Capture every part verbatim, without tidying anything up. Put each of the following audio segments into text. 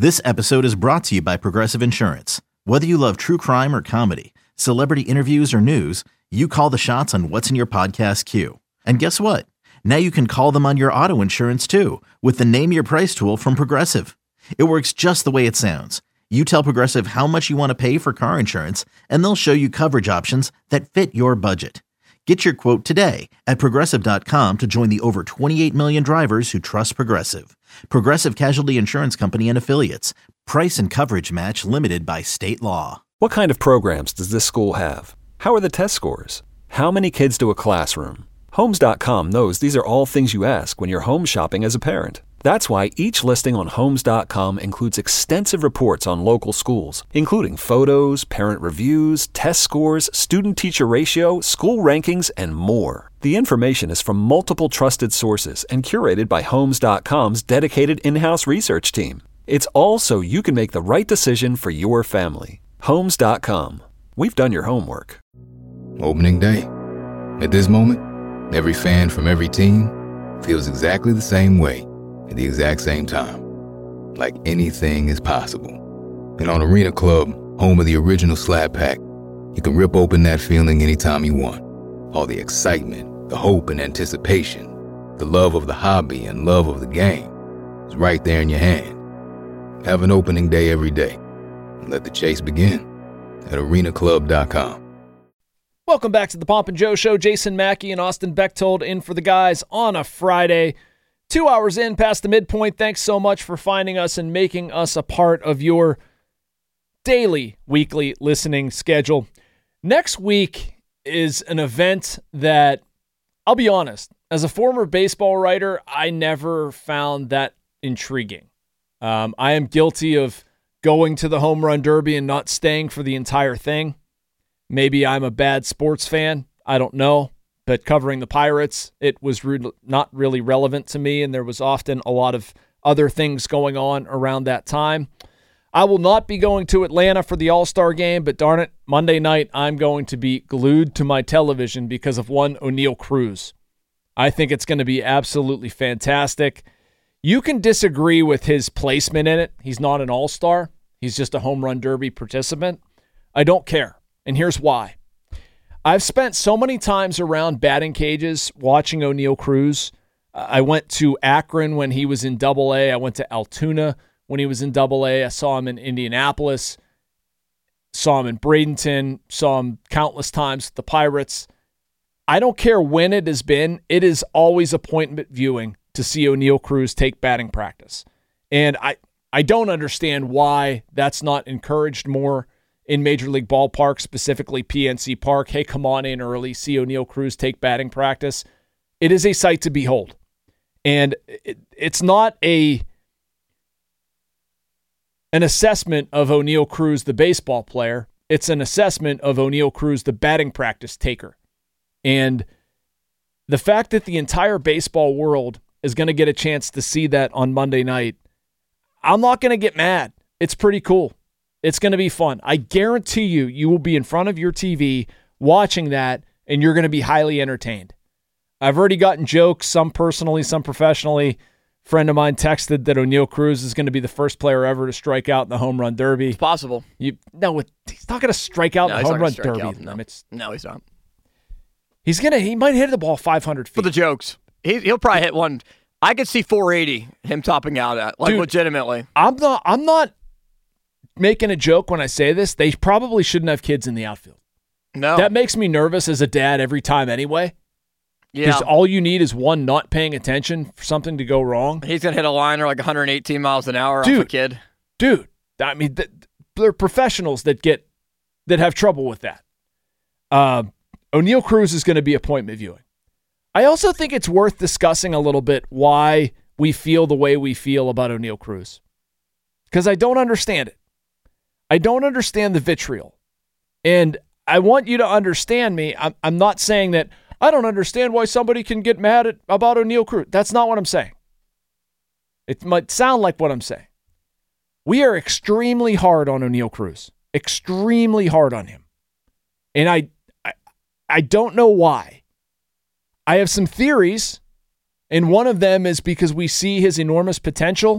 This episode is brought to you by Progressive Insurance. Whether you love true crime or comedy, celebrity interviews or news, you call the shots on what's in your podcast queue. And guess what? Now you can call them on your auto insurance too with the Name Your Price tool from Progressive. It works just the way it sounds. You tell Progressive how much you want to pay for car insurance, and they'll show you coverage options that fit your budget. Get your quote today at Progressive dot com to join the over twenty-eight million drivers who trust Progressive. Progressive Casualty Insurance Company and Affiliates. Price and coverage match limited by state law. What kind of programs does this school have? How are the test scores? How many kids to a classroom? Homes dot com knows these are all things you ask when you're home shopping as a parent. That's why each listing on Homes dot com includes extensive reports on local schools, including photos, parent reviews, test scores, student-teacher ratio, school rankings, and more. The information is from multiple trusted sources and curated by Homes dot com's dedicated in-house research team. It's all so you can make the right decision for your family. Homes dot com. We've done your homework. Opening day. At this moment, every fan from every team feels exactly the same way at the exact same time. Like anything is possible. And on Arena Club, home of the original Slab Pack, you can rip open that feeling anytime you want. All the excitement, the hope and anticipation, the love of the hobby and love of the game is right there in your hand. Have an opening day every day. And let the chase begin at arena club dot com. Welcome back to the Pomp and Joe Show. Jason Mackey and Austin Bechtold in for the guys on a Friday. Two hours in past the midpoint. Thanks so much for finding us and making us a part of your daily, weekly listening schedule. Next week is an event that, I'll be honest, as a former baseball writer, I never found that intriguing. Um, I am guilty of going to the Home Run Derby and not staying for the entire thing. Maybe I'm a bad sports fan. I don't know. But covering the Pirates, it was re- not really relevant to me, and there was often a lot of other things going on around that time. I will not be going to Atlanta for the All-Star game, but darn it, Monday night I'm going to be glued to my television because of one Oneil Cruz. I think it's going to be absolutely fantastic. You can disagree with his placement in it. He's not an all-star. He's just a home run derby participant. I don't care, and here's why. I've spent so many times around batting cages watching Oneil Cruz. Uh, I went to Akron when he was in Double A. I went to Altoona when he was in Double A. I saw him in Indianapolis, saw him in Bradenton, saw him countless times with the Pirates. I don't care when it has been. It is always appointment viewing to see Oneil Cruz take batting practice. And I, I don't understand why that's not encouraged more in Major League ballparks, specifically P N C Park. Hey, come on in early, see Oneil Cruz take batting practice. It is a sight to behold. And it, it's not a an assessment of Oneil Cruz, the baseball player. It's an assessment of Oneil Cruz, the batting practice taker. And the fact that the entire baseball world is going to get a chance to see that on Monday night, I'm not going to get mad. It's pretty cool. It's going to be fun. I guarantee you, you will be in front of your T V watching that, and you're going to be highly entertained. I've already gotten jokes, some personally, some professionally. A friend of mine texted that Oneil Cruz is going to be the first player ever to strike out in the home run derby. It's possible. You, no, he's not going to strike out no, in the home run derby. Out, no. Limits. no, he's not. He's going to, he might hit the ball five hundred feet. For the jokes. He, he'll probably hit one. I could see four eighty, him topping out at, like, Dude, legitimately. I'm not, I'm not making a joke when I say this. They probably shouldn't have kids in the outfield. No. That makes me nervous as a dad every time anyway. Yeah. Because all you need is one not paying attention for something to go wrong. He's going to hit a liner like one hundred eighteen miles an hour dude, off a kid. Dude, I mean, they're professionals that get that have trouble with that. Uh, Oneil Cruz is going to be appointment viewing. I also think it's worth discussing a little bit why we feel the way we feel about Oneil Cruz. Because I don't understand it. I don't understand the vitriol. And I want you to understand me. I'm, I'm not saying that I don't understand why somebody can get mad at, about Oneil Cruz. That's not what I'm saying. It might sound like what I'm saying. We are extremely hard on Oneil Cruz. Extremely hard on him. And I, I, I don't know why. I have some theories, and one of them is because we see his enormous potential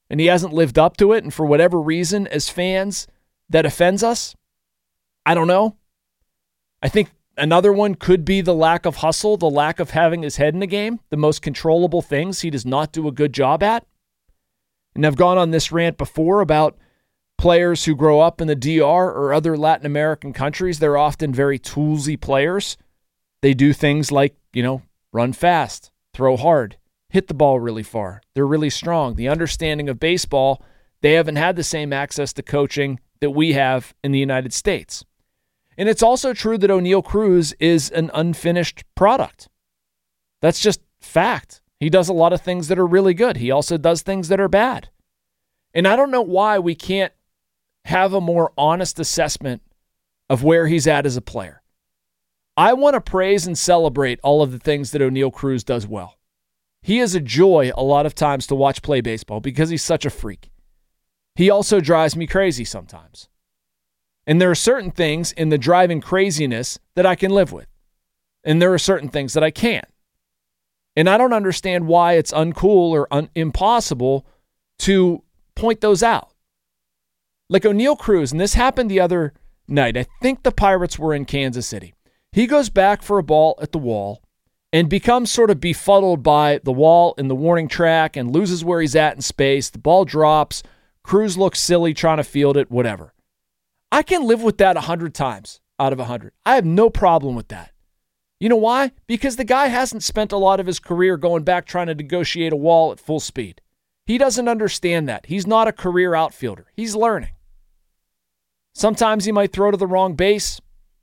and he hasn't lived up to it, and for whatever reason, as fans, that offends us? I don't know. I think another one could be the lack of hustle, the lack of having his head in the game, the most controllable things he does not do a good job at. And I've gone on this rant before about players who grow up in the D R or other Latin American countries. They're often very toolsy players. They do things like, you know, run fast, throw hard, hit the ball really far. They're really strong. The understanding of baseball, they haven't had the same access to coaching that we have in the United States. And it's also true that Oneil Cruz is an unfinished product. That's just fact. He does a lot of things that are really good. He also does things that are bad. And I don't know why we can't have a more honest assessment of where he's at as a player. I want to praise and celebrate all of the things that Oneil Cruz does well. He is a joy a lot of times to watch play baseball because he's such a freak. He also drives me crazy sometimes. And there are certain things in the driving craziness that I can live with. And there are certain things that I can't. And I don't understand why it's uncool or un- impossible to point those out. Like Oneil Cruz, and this happened the other night. I think the Pirates were in Kansas City. He goes back for a ball at the wall and becomes sort of befuddled by the wall and the warning track and loses where he's at in space. The ball drops. Cruz looks silly trying to field it, whatever. I can live with that a hundred times out of a hundred. I have no problem with that. You know why? Because the guy hasn't spent a lot of his career going back trying to negotiate a wall at full speed. He doesn't understand that. He's not a career outfielder. He's learning. Sometimes he might throw to the wrong base.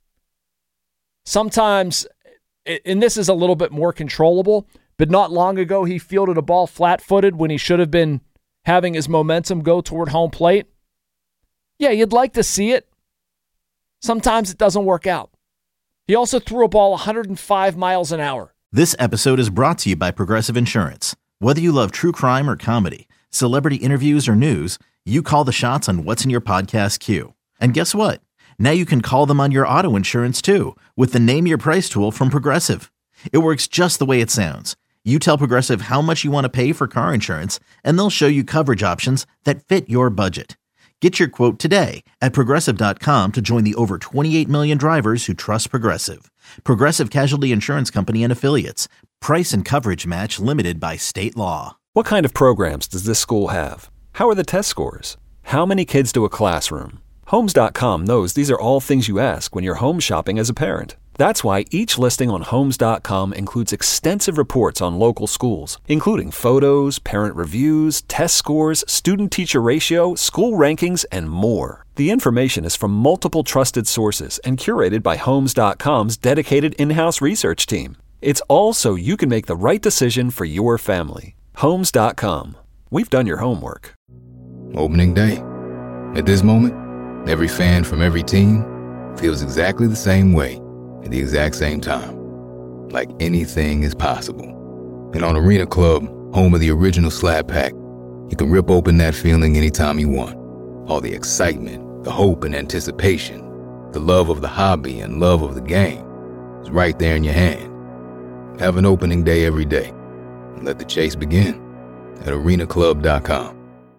Sometimes, and this is a little bit more controllable, but not long ago he fielded a ball flat-footed when he should have been having his momentum go toward home plate. Yeah, you'd like to see it. Sometimes it doesn't work out. He also threw a ball one hundred five miles an hour. This episode is brought to you by Progressive Insurance. Whether you love true crime or comedy, celebrity interviews or news, you call the shots on what's in your podcast queue. And guess what? Now you can call them on your auto insurance too with the Name Your Price tool from Progressive. It works just the way it sounds. You tell Progressive how much you want to pay for car insurance, and they'll show you coverage options that fit your budget. Get your quote today at Progressive dot com to join the over twenty-eight million drivers who trust Progressive. Progressive Casualty Insurance Company and Affiliates. Price and coverage match limited by state law. What kind of programs does this school have? How are the test scores? How many kids do a classroom? Homes dot com knows these are all things you ask when you're home shopping as a parent. That's why each listing on Homes dot com includes extensive reports on local schools, including photos, parent reviews, test scores, student-teacher ratio, school rankings, and more. The information is from multiple trusted sources and curated by Homes dot com's dedicated in-house research team. It's all so you can make the right decision for your family. Homes dot com. We've done your homework. Opening day. At this moment, every fan from every team feels exactly the same way at the exact same time. Like anything is possible. And on Arena Club, home of the original Slab Pack, you can rip open that feeling anytime you want. All the excitement, the hope and anticipation, the love of the hobby and love of the game is right there in your hand. Have an opening day every day. And let the chase begin at arena club dot com.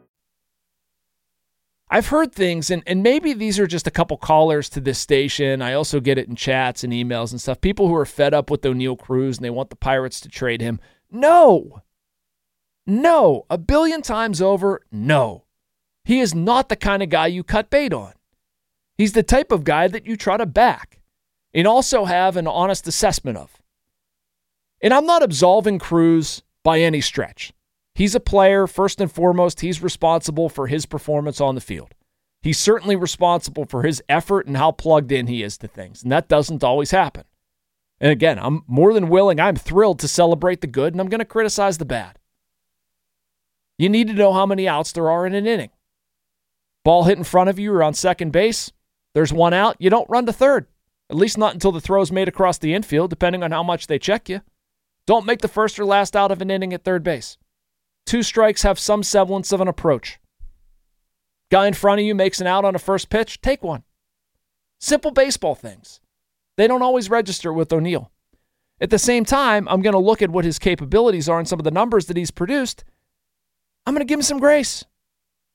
I've heard things, and, and maybe these are just a couple callers to this station. I also get it in chats and emails and stuff. People who are fed up with Oneil Cruz and they want the Pirates to trade him. No. No. A billion times over, no. He is not the kind of guy you cut bait on. He's the type of guy that you try to back and also have an honest assessment of. And I'm not absolving Cruz by any stretch. He's a player. First and foremost, he's responsible for his performance on the field. He's certainly responsible for his effort and how plugged in he is to things, and that doesn't always happen. And again, I'm more than willing, I'm thrilled to celebrate the good, and I'm going to criticize the bad. You need to know how many outs there are in an inning. Ball hit in front of you or on second base, there's one out, you don't run to third. At least not until the throw's made across the infield, depending on how much they check you. Don't make the first or last out of an inning at third base. Two strikes have some semblance of an approach. Guy in front of you makes an out on a first pitch, take one. Simple baseball things. They don't always register with Oneil. At the same time, I'm going to look at what his capabilities are and some of the numbers that he's produced. I'm going to give him some grace.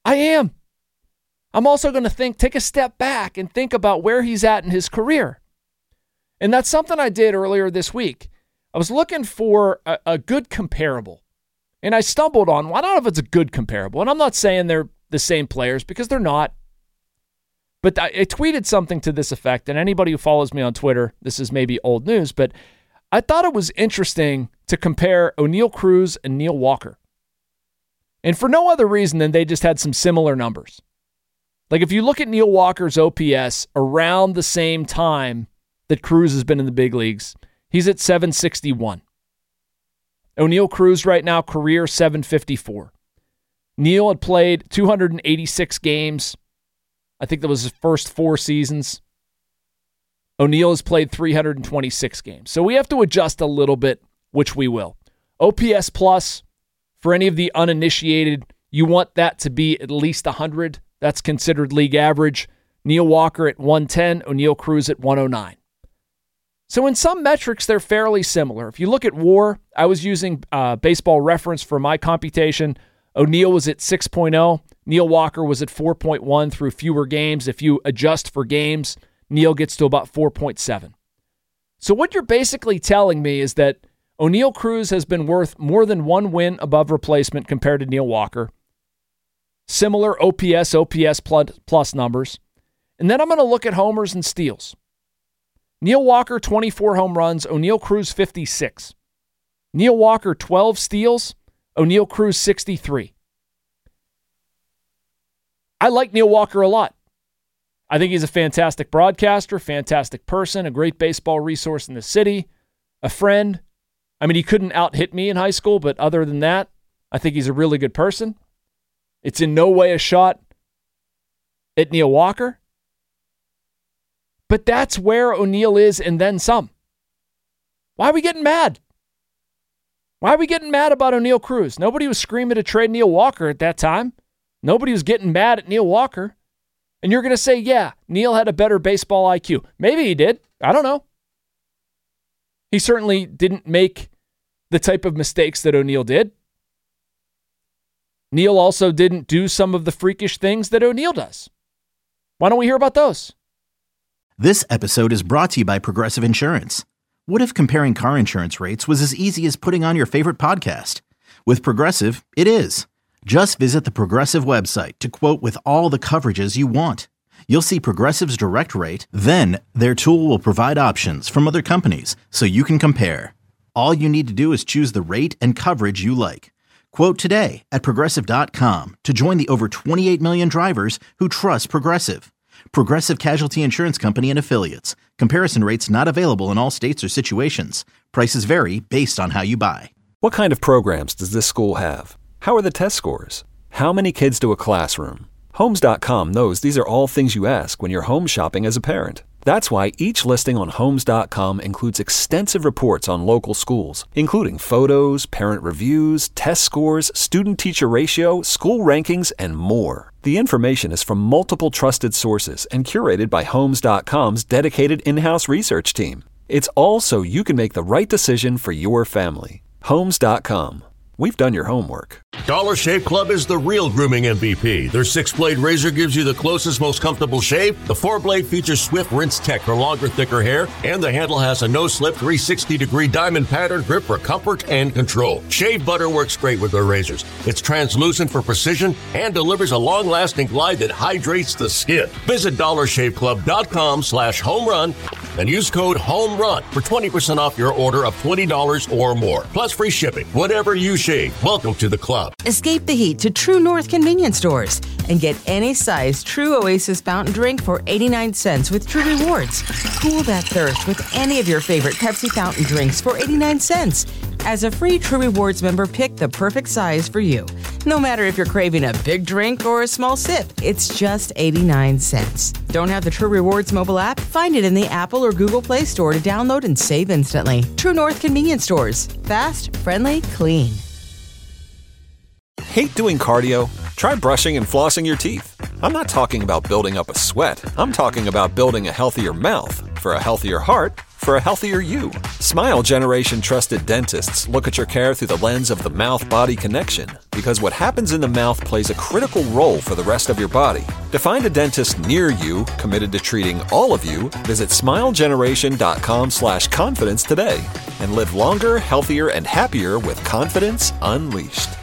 I am. I'm also going to think, take a step back and think about where he's at in his career. And that's something I did earlier this week. I was looking for a, a good comparable. And I stumbled on, well, I don't know if it's a good comparable. And I'm not saying they're the same players because they're not. But I, I tweeted something to this effect. And anybody who follows me on Twitter, this is maybe old news, but I thought it was interesting to compare O'Neal Cruz and Neil Walker. And for no other reason than they just had some similar numbers. Like if you look at Neil Walker's O P S around the same time that Cruz has been in the big leagues, he's at seven sixty-one. O'Neal Cruz right now, career seven fifty-four. Neil had played two hundred eighty-six games. I think that was his first four seasons. O'Neal has played three hundred twenty-six games. So we have to adjust a little bit, which we will. O P S plus, for any of the uninitiated, you want that to be at least one hundred. That's considered league average. Neil Walker at one ten, O'Neal Cruz at one oh nine. So in some metrics, they're fairly similar. If you look at WAR, I was using uh, Baseball Reference for my computation. O'Neal was at six point oh. Neil Walker was at four point one through fewer games. If you adjust for games, Neil gets to about four point seven. So what you're basically telling me is that O'Neal Cruz has been worth more than one win above replacement compared to Neil Walker. Similar O P S, O P S plus numbers. And then I'm going to look at homers and steals. Neil Walker, twenty-four home runs. O'Neal Cruz, fifty-six. Neil Walker, twelve steals. O'Neal Cruz, sixty-three. I like Neil Walker a lot. I think he's a fantastic broadcaster, fantastic person, a great baseball resource in the city, a friend. I mean, he couldn't out-hit me in high school, but other than that, I think he's a really good person. It's in no way a shot at Neil Walker. But that's where O'Neal is and then some. Why are we getting mad? Why are we getting mad about O'Neal Cruz? Nobody was screaming to trade Neil Walker at that time. Nobody was getting mad at Neil Walker. And you're going to say, yeah, Neil had a better baseball I Q. Maybe he did. I don't know. He certainly didn't make the type of mistakes that O'Neal did. Neil also didn't do some of the freakish things that O'Neal does. Why don't we hear about those? This episode is brought to you by Progressive Insurance. What if comparing car insurance rates was as easy as putting on your favorite podcast? With Progressive, it is. Just visit the Progressive website to quote with all the coverages you want. You'll see Progressive's direct rate, then their tool will provide options from other companies so you can compare. All you need to do is choose the rate and coverage you like. Quote today at Progressive dot com to join the over twenty-eight million drivers who trust Progressive. Progressive Casualty Insurance Company and Affiliates. Comparison rates not available in all states or situations. Prices vary based on how you buy. What kind of programs does this school have? How are the test scores? How many kids do a classroom? Homes dot com knows these are all things you ask when you're home shopping as a parent. That's why each listing on Homes dot com includes extensive reports on local schools, including photos, parent reviews, test scores, student-teacher ratio, school rankings, and more. The information is from multiple trusted sources and curated by Homes dot com's dedicated in-house research team. It's all so you can make the right decision for your family. Homes dot com. We've done your homework. Dollar Shave Club is the real grooming M V P. Their six-blade razor gives you the closest, most comfortable shave. The four-blade features Swift Rinse Tech for longer, thicker hair. And the handle has a no-slip three sixty degree diamond pattern grip for comfort and control. Shave butter works great with their razors. It's translucent for precision and delivers a long-lasting glide that hydrates the skin. Visit dollar shave club dot com slash home run and use code HOMERUN for twenty percent off your order of twenty dollars or more. Plus free shipping. Whatever you shave. Welcome to the club. Escape the heat to True North convenience stores and get any size True Oasis fountain drink for eighty-nine cents with True Rewards. Cool that thirst with any of your favorite Pepsi fountain drinks for eighty-nine cents. As a free True Rewards member, pick the perfect size for you. No matter if you're craving a big drink or a small sip, it's just eighty-nine cents. Don't have the True Rewards mobile app? Find it in the Apple or Google Play Store to download and save instantly. True North convenience stores. Fast, friendly, clean. Hate doing cardio? Try brushing and flossing your teeth. I'm not talking about building up a sweat. I'm talking about building a healthier mouth. For a healthier heart, for a healthier you. Smile Generation trusted dentists look at your care through the lens of the mouth-body connection, because what happens in the mouth plays a critical role for the rest of your body. To find a dentist near you committed to treating all of you, visit smilegeneration.com slash confidence today and live longer, healthier, and happier with confidence unleashed.